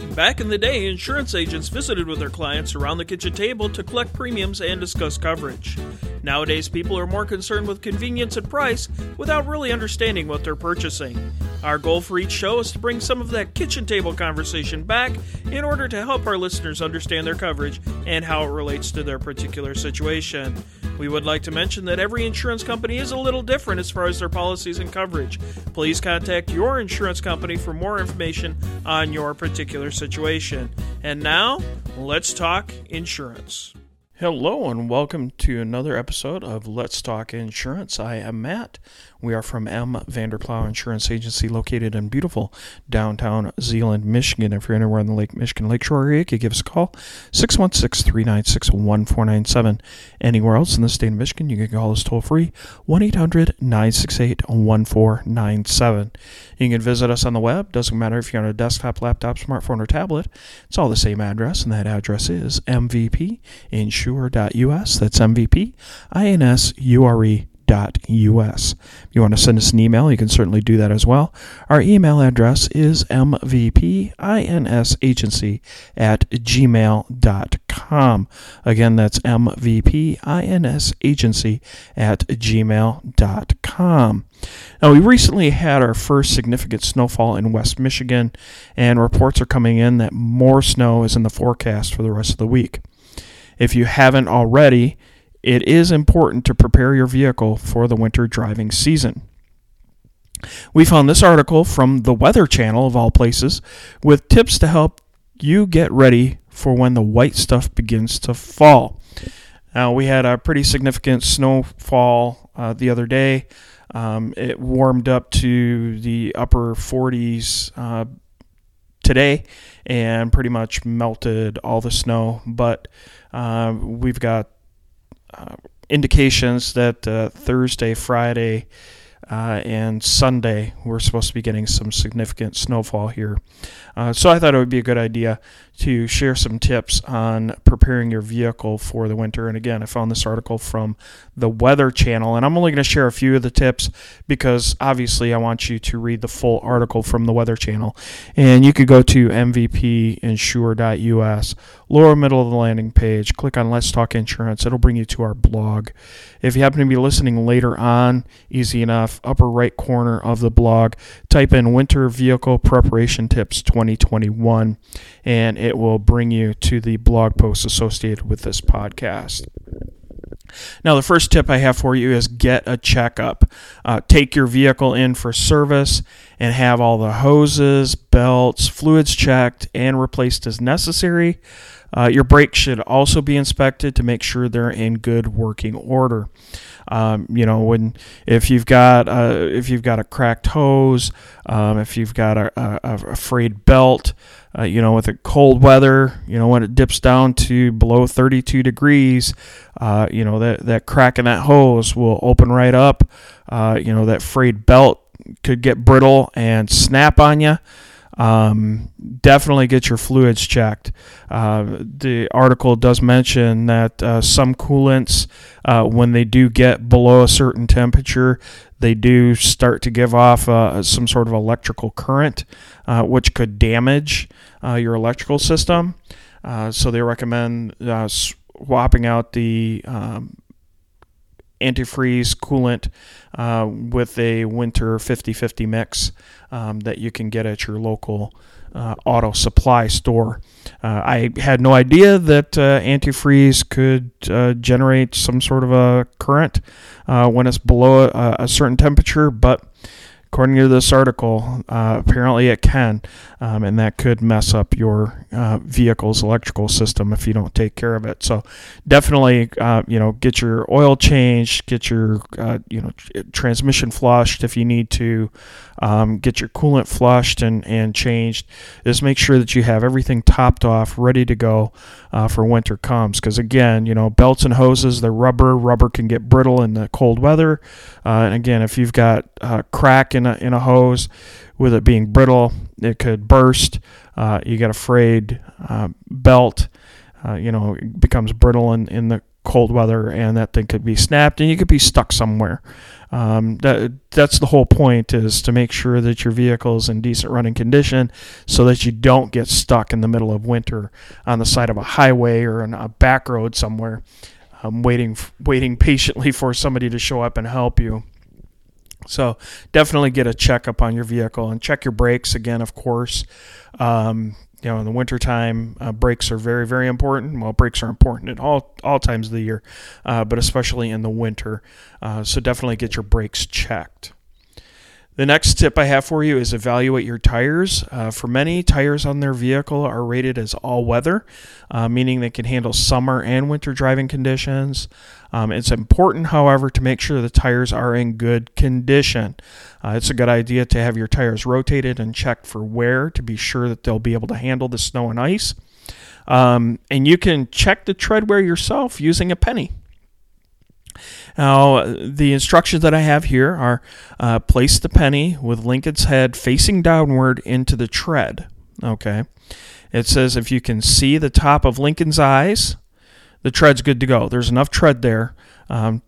Back in the day, insurance agents visited with their clients around the kitchen table to collect premiums and discuss coverage. Nowadays, people are more concerned with convenience and price without really understanding what they're purchasing. Our goal for each show is to bring some of that kitchen table conversation back in order to help our listeners understand their coverage and how it relates to their particular situation. We would like to mention that every insurance company is a little different as far as their policies and coverage. Please contact your insurance company for more information on your particular situation. And now, let's talk insurance. Hello and welcome to another episode of Let's Talk Insurance. I am Matt. We are from M. Vanderplow Insurance Agency located in beautiful downtown Zeeland, Michigan. If you're anywhere in the Lake Michigan Lakeshore area, you can give us a call, 616-396-1497. Anywhere else in the state of Michigan, you can call us toll-free, 1-800-968-1497. You can visit us on the web. Doesn't matter if you're on a desktop, laptop, smartphone, or tablet. It's all the same address, and that address is mvpinsure.us. That's mvpinsure.us. If you want to send us an email, you can certainly do that as well. Our email address is mvpinsagency@gmail.com. Again, that's mvpinsagency@gmail.com. Now, we recently had our first significant snowfall in West Michigan, and reports are coming in that more snow is in the forecast for the rest of the week. If you haven't already, it is important to prepare your vehicle for the winter driving season. We found this article from the Weather Channel, of all places, with tips to help you get ready for when the white stuff begins to fall. Now, we had a pretty significant snowfall the other day. It warmed up to the upper 40s today and pretty much melted all the snow, but we've got indications that Thursday, Friday, and Sunday we're supposed to be getting some significant snowfall here. So I thought it would be a good idea to share some tips on preparing your vehicle for the winter. And again, I found this article from the Weather Channel, and I'm only going to share a few of the tips because obviously I want you to read the full article from the Weather Channel. And you could go to mvpinsure.us, lower middle of the landing page, click on Let's Talk Insurance. It'll bring you to our blog. If you happen to be listening later on, easy enough, upper right corner of the blog, type in Winter Vehicle Preparation Tips 2021, and it will bring you to the blog post associated with this podcast. Now, the first tip I have for you is get a checkup. Take your vehicle in for service and have all the hoses, belts, fluids checked and replaced as necessary. Your brakes should also be inspected to make sure they're in good working order. If you've got a cracked hose, if you've got a frayed belt, with the cold weather, when it dips down to below 32 degrees, that crack in that hose will open right up. That frayed belt could get brittle and snap on you. Definitely get your fluids checked. The article does mention that some coolants, when they do get below a certain temperature, they do start to give off some sort of electrical current, which could damage your electrical system. So they recommend swapping out the antifreeze coolant with a winter 50-50 mix that you can get at your local auto supply store. I had no idea that antifreeze could generate some sort of a current when it's below a certain temperature, but according to this article, apparently it can, and that could mess up your vehicle's electrical system if you don't take care of it. So definitely, get your oil changed, get your, transmission flushed if you need to, get your coolant flushed and changed. Just make sure that you have everything topped off, ready to go for winter comes. Because again, belts and hoses, they're rubber. Rubber can get brittle in the cold weather. And again, if you've got a crack in a hose, with it being brittle, it could burst. You got a frayed belt, it becomes brittle in the cold weather, and that thing could be snapped and you could be stuck somewhere. That's the whole point, is to make sure that your vehicle is in decent running condition so that you don't get stuck in the middle of winter on the side of a highway or on a back road somewhere, waiting patiently for somebody to show up and help you. So definitely get a checkup on your vehicle and check your brakes again, of course. In the wintertime, brakes are very, very important. Well, brakes are important at all times of the year, but especially in the winter. So definitely get your brakes checked. The next tip I have for you is evaluate your tires. For many, tires on their vehicle are rated as all-weather, meaning they can handle summer and winter driving conditions. It's important, however, to make sure the tires are in good condition. It's a good idea to have your tires rotated and checked for wear to be sure that they'll be able to handle the snow and ice. And you can check the tread wear yourself using a penny. Now, the instructions that I have here are place the penny with Lincoln's head facing downward into the tread. Okay. It says if you can see the top of Lincoln's eyes, the tread's good to go. There's enough tread there on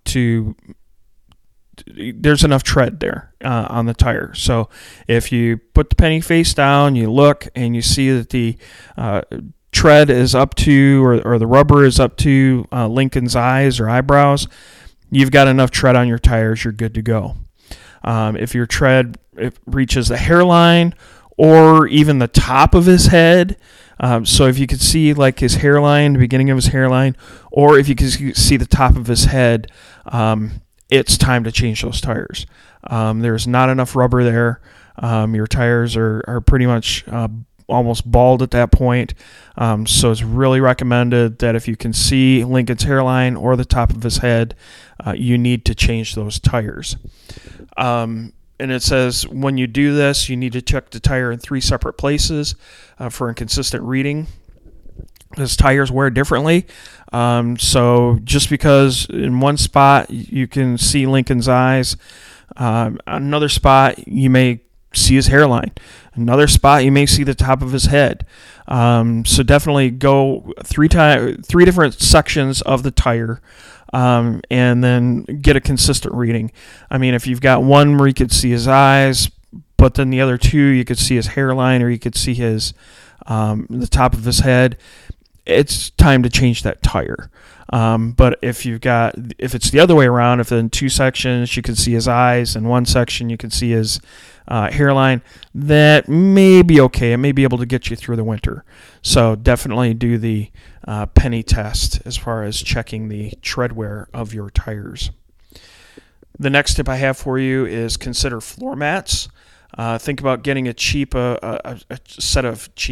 the tire. So if you put the penny face down, you look and you see that the tread is up to, or the rubber is up to Lincoln's eyes or eyebrows, you've got enough tread on your tires, you're good to go. If your tread reaches the hairline or even the top of his head, so if you could see like his hairline, the beginning of his hairline, or if you could see the top of his head, it's time to change those tires. There's not enough rubber there. Your tires are pretty much almost bald at that point. So it's really recommended that if you can see Lincoln's hairline or the top of his head, you need to change those tires. And it says when you do this, you need to check the tire in 3 separate places for a consistent reading. Because tires wear differently. So just because in one spot you can see Lincoln's eyes, another spot you may see his hairline. Another spot you may see the top of his head. So definitely go 3 different sections of the tire, and then get a consistent reading. I mean, if you've got one where you could see his eyes, but then the other 2 you could see his hairline or you could see his the top of his head, it's time to change that tire. But if it's the other way around, if in 2 sections you can see his eyes and 1 section you can see his hairline, that may be okay. It may be able to get you through the winter. So definitely do the penny test as far as checking the tread wear of your tires. The next tip I have for you is consider floor mats. Think about getting a set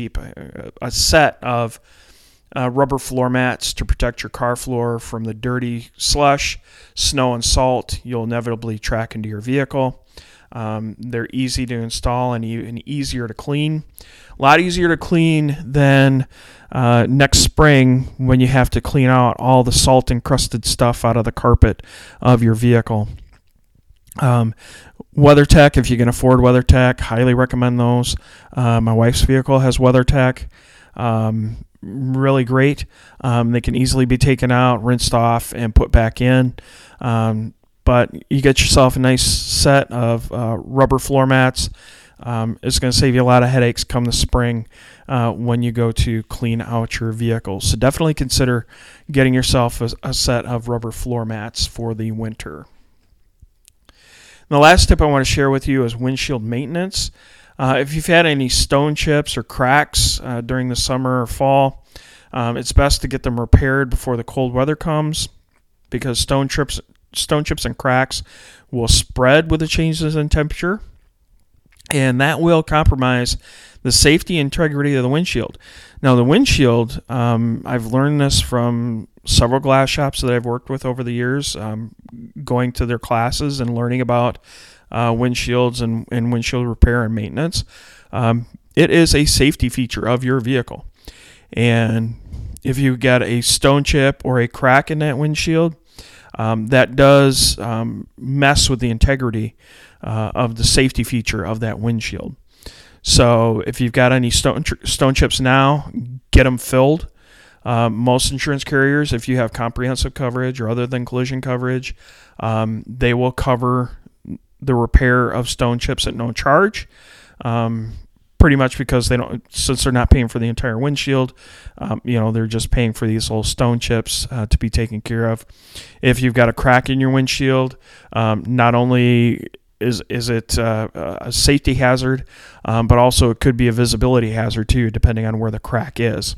of rubber floor mats to protect your car floor from the dirty slush, snow, and salt you'll inevitably track into your vehicle. They're easy to install and even easier to clean. A lot easier to clean than next spring when you have to clean out all the salt-encrusted stuff out of the carpet of your vehicle. WeatherTech, if you can afford WeatherTech, highly recommend those. My wife's vehicle has WeatherTech. Really great. They can easily be taken out, rinsed off, and put back in. But you get yourself a nice set of rubber floor mats. It's going to save you a lot of headaches come the spring when you go to clean out your vehicle. So definitely consider getting yourself a set of rubber floor mats for the winter. And the last tip I want to share with you is windshield maintenance. If you've had any stone chips or cracks during the summer or fall, it's best to get them repaired before the cold weather comes, because stone chips and cracks will spread with the changes in temperature, and that will compromise the safety and integrity of the windshield. Now, the windshield, I've learned this from several glass shops that I've worked with over the years, going to their classes and learning about windshields and windshield repair and maintenance. It is a safety feature of your vehicle. And if you got a stone chip or a crack in that windshield, that does mess with the integrity of the safety feature of that windshield. So if you've got any stone chips now, get them filled. Most insurance carriers, if you have comprehensive coverage or other than collision coverage, they will cover the repair of stone chips at no charge. Pretty much because since they're not paying for the entire windshield, they're just paying for these little stone chips to be taken care of. If you've got a crack in your windshield, not only is it a safety hazard, but also it could be a visibility hazard too, depending on where the crack is.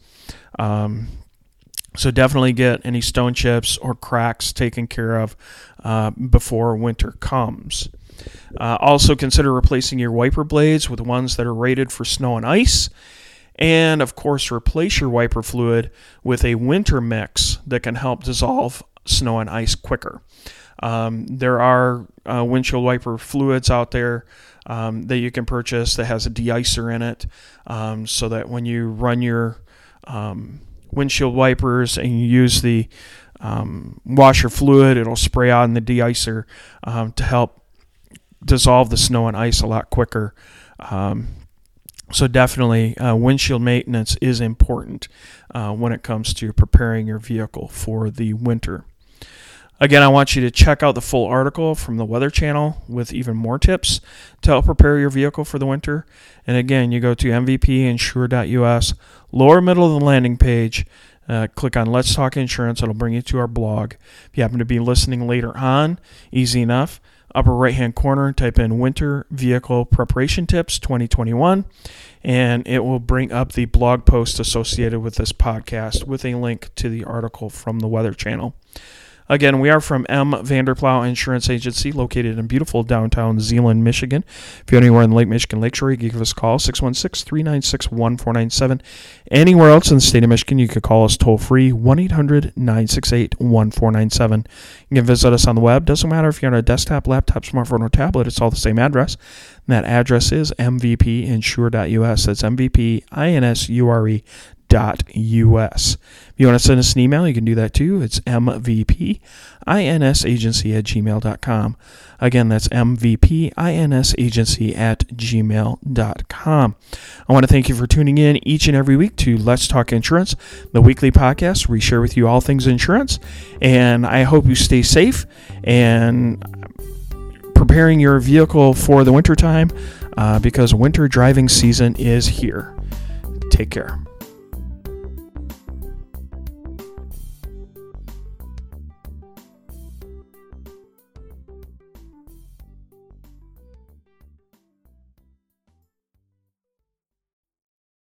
So definitely get any stone chips or cracks taken care of before winter comes. Also consider replacing your wiper blades with ones that are rated for snow and ice. And of course, replace your wiper fluid with a winter mix that can help dissolve snow and ice quicker. There are windshield wiper fluids out there that you can purchase that has a de-icer in it, so that when you run your windshield wipers and you use the washer fluid, it'll spray out in the de-icer to help dissolve the snow and ice a lot quicker. So definitely windshield maintenance is important when it comes to preparing your vehicle for the winter. Again, I want you to check out the full article from the Weather Channel with even more tips to help prepare your vehicle for the winter. And again, you go to mvpinsure.us, lower middle of the landing page, click on Let's Talk Insurance. It'll bring you to our blog. If you happen to be listening later on, easy enough. Upper right-hand corner, type in Winter Vehicle Preparation Tips 2021, and it will bring up the blog post associated with this podcast with a link to the article from the Weather Channel. Again, we are from M. Vanderplow Insurance Agency, located in beautiful downtown Zeeland, Michigan. If you're anywhere in the Lake Michigan Lakeshore, you can give us a call, 616-396-1497. Anywhere else in the state of Michigan, you could call us toll-free, 1-800-968-1497. You can visit us on the web. Doesn't matter if you're on a desktop, laptop, smartphone, or tablet. It's all the same address. And that address is mvpinsure.us. That's mvpinsure.us. If you want to send us an email, you can do that too. It's mvpinsagency@gmail.com. Again, that's mvpinsagency@gmail.com. I want to thank you for tuning in each and every week to Let's Talk Insurance, the weekly podcast where we share with you all things insurance. And I hope you stay safe and preparing your vehicle for the wintertime because winter driving season is here. Take care.